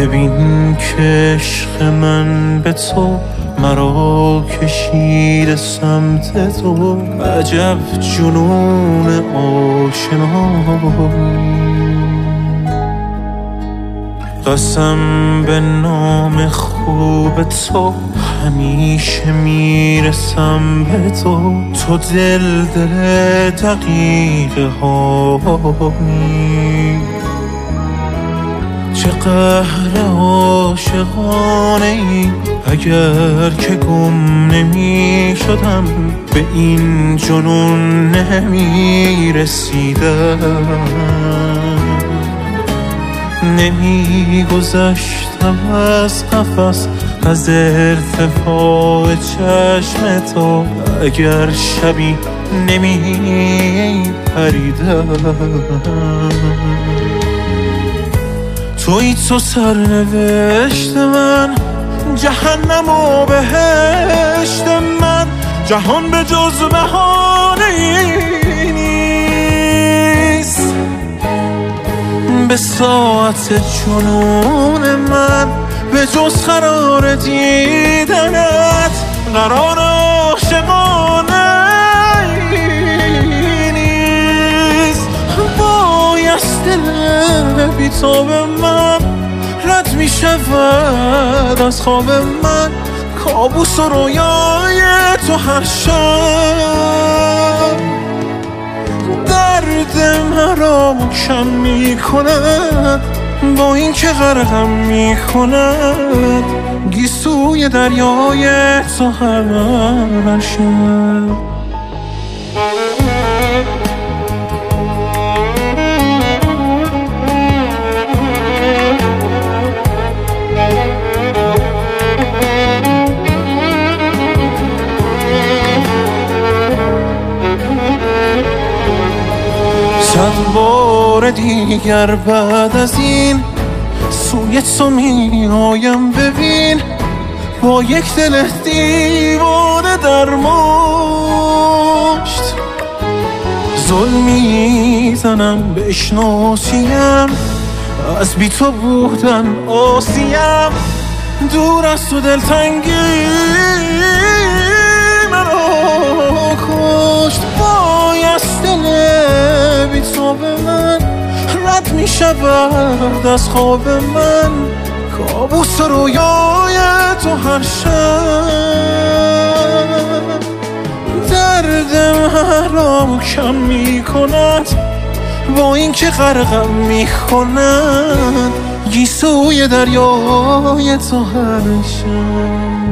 ببین که عشق من به تو مرا کشید سمت تو. عجب جنون آشنایی، قسم به نام خوب تو همیشه میرسم به تو. تو دل دقیقه هایی، چه قهر عاشقانه ای. اگر که گم نمی شدم به این جنون نمی رسیدم، نمی گذشتم از قفس از ارتفاع چشم تو. اگر شبی نمی پریدم، تویی تو سرنوشت من، جهنم و بهشت من. جهان به جز بهانه‌ای نیست، به ساعت جنون من به جز قرار دیدنت. قرار عاشقانه نیست، بایست دل بی تو به من رد می شود از خواب من. کابوس و رویای تو هر شب درد مرا کم می کند، با این که غرقم می کند گیسوی دریای تو هر شب. صد بار دیگر بعد از این سوی تو می آیم، ببین با یک دل دیوانه در مشت. ظلمی زنم بشناسیم، از بی تو بودن آسیم. دور از تو دلتنگی مرا کشت، بایست دل بی تو به من رد می شود از خواب من. کابوس رویای تو هر شب درد مرا کم می کند، با این که غرقم می کند گیسوی دریای تو هر شب.